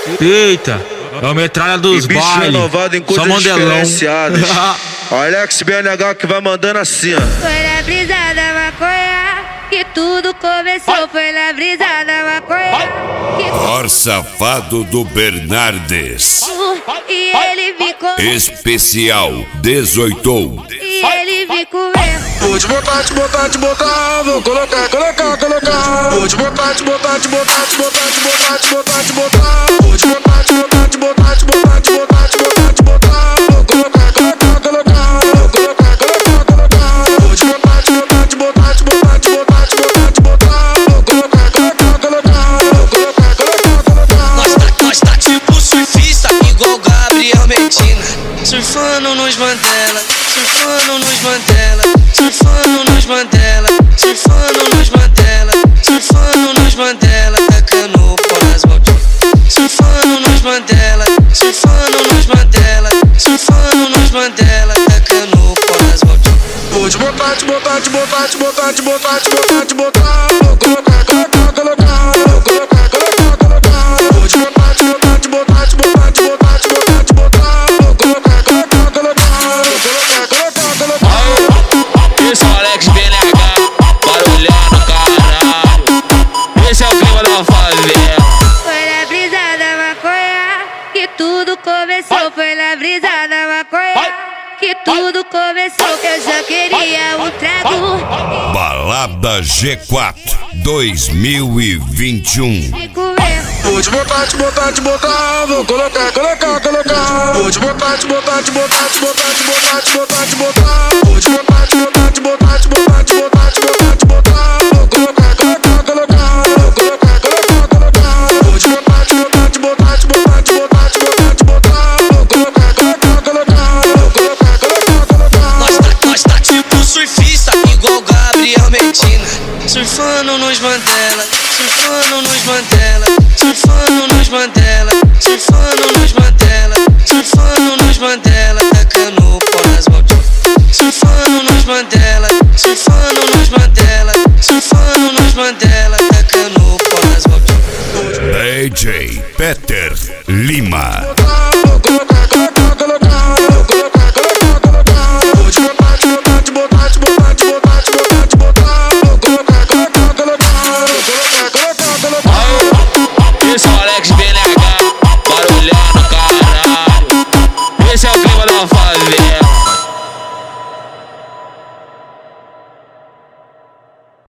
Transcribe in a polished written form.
Eita, é a metralha dos bicho bailes. renovado em Só coisas modelão. diferenciadas. Alex BNH que vai mandando assim, ó. Foi na brisa da maconha que tudo começou. Foi na brisa da maconha que Or Safado do Bernardes. E ele me comeu. Especial 18. E ele me comeu. Vou te botar, te botar, te botar. Vou colocar, colocar, colocar. Vou te botar, te botar, te botar, te botar, te botar, te botar, te botar. Vou te botar, te botar, te botar, te botar, te botar, te botar, te botar. Vou colocar, colocar, colocar. Vou colocar, colocar, colocar. Vou te botar, te botar, te botar, te botar, te botar, te botar, te botar. Vou colocar, colocar, colocar. Vou colocar, colocar, colocar. Nós tá tipo surfista, igual Gabriel Medina. Surfando nos Mandela, surfando nos Mandela, surfando nos Mandela, surfando nos Mandela, surfando nos Mandela, tacando pó nas mãos. Surfando nos Mandela, surfando nos Mandela, surfando nos Mandela, tacando pó nas mãos. Vou te botar, te botar, te botar, te botar, te botar, te botar, te botar. Vou colocar, colocar, colocar. Vou colocar, colocar, colocar. Vou te botar, te botar, te botar, te botar, te botar, te botar, te botar. Vou colocar, colocar, colocar. Vou colocar, colocar, colocar. Esse é o Alex BNH, barulhar no caralho. Esse é o clima da favela. Foi na brisa da maconha que tudo começou. Foi na brisa da maconha que tudo começou. Que eu já queria um trago. Balada G4 2021. Me comeu. Vou te botar, te botar, te botar. Vou colocar, colocar, colocar. Vou te botar, te botar, te botar, te botar, te botar, te botar, te botar. Vou te botar, te botar, te botar, te botar, te botar, te botar, te botar. Vou colocar, colocar, colocar. Vou colocar, colocar, colocar. Vou te botar, te botar, te botar, te botar, te botar, te botar, te botar. Vou colocar, colocar, colocar. Vou colocar, colocar, colocar. Nós tá tipo surfista, igual Gabriel Medina. Surfando nos Mandela, surfando nos Mandela, surfando nos Mandela, surfando nos Mandela, surfando nos Mandela, tacando pó nas mãos. Surfando nos Mandela, surfando nos Mandela, surfando nos Mandela, tacando pó nas mãos. DJ Peter Lima. Vou colocar, colocar.